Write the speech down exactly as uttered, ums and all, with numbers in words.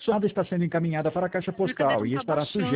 Sua chamada está sendo encaminhada para a caixa Minha cabeça postal não e tá estará baixando.